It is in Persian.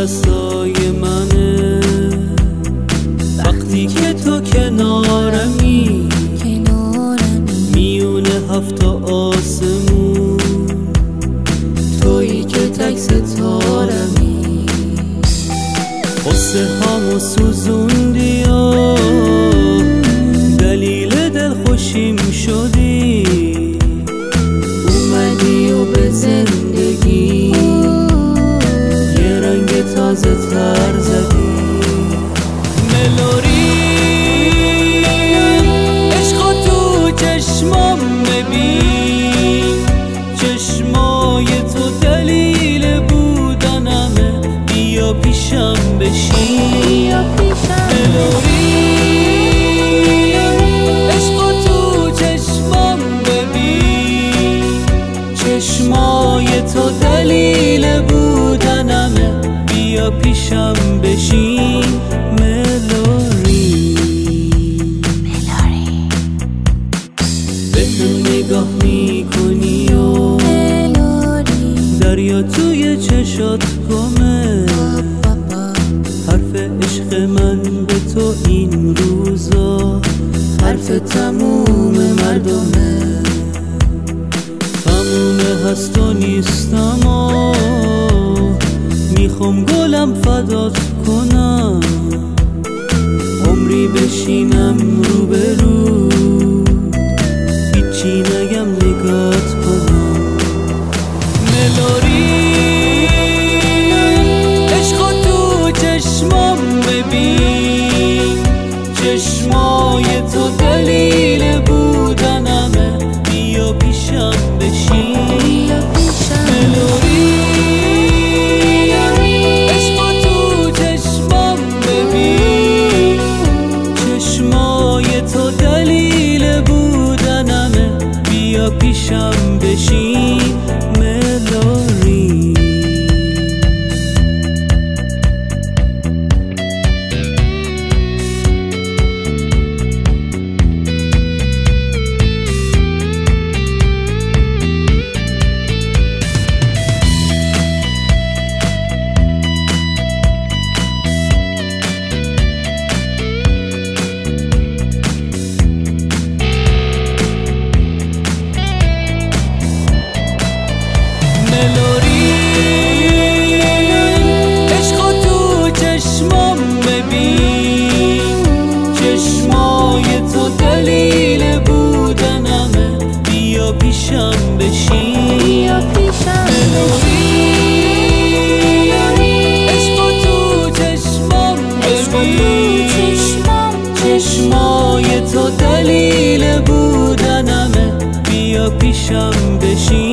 دستای منه وقتی که تو کنارمی میونه هفت آسمون تویی که تک ستارمی قصه هامو سوزوندی و دلیل دلخوشیم شدی اومدی و به زندگی یه رنگ تازه تر زدی ملوری عشقا تو چشمام ببین چشمای تو دلیل بودنمه بیا پیشم بشین ملوری عشقا تو چشمام ببین چشمای تو دلیل بودنمه بیا پیشم بشین ملوری به هم نگاه میکنی و دریا توی چشات گمه حرف عشق من به تو این روزا حرف تموم مردمه تمومه هست و نیستم و میخوام گلم فدات کنم عمری بشینم رو به رو هیچی نگم نگات کنم ملوری عشقا تو چشمام ببین چشمای تو دلیل بودنمه بیا پیشم بشین ملوری عشقا تو چشمام ببین چشمای تو دلیل بودنمه بیا پیشم بشین ملوری عشقا تو چشمام ببین چشمای تو دلیل بودنمه بیا پیشم بشین ملوری عشقا تو چشمام ببین چشمای تو دلیل بودنمه بیا پیشم بشین